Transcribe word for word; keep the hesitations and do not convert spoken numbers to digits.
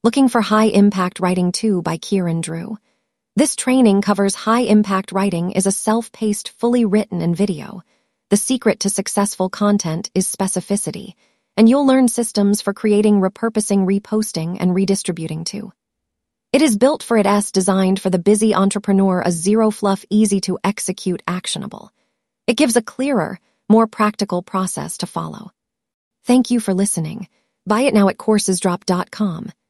Looking for High Impact Writing two by Kieran Drew. This training covers High Impact Writing is a self-paced, fully written and video. The secret to successful content is specificity, and you'll learn systems for creating, repurposing, reposting, and redistributing too. It is built for its designed for the busy entrepreneur, a zero-fluff, easy-to-execute, actionable. It gives a clearer, more practical process to follow. Thank you for listening. Buy it now at courses drop dot com.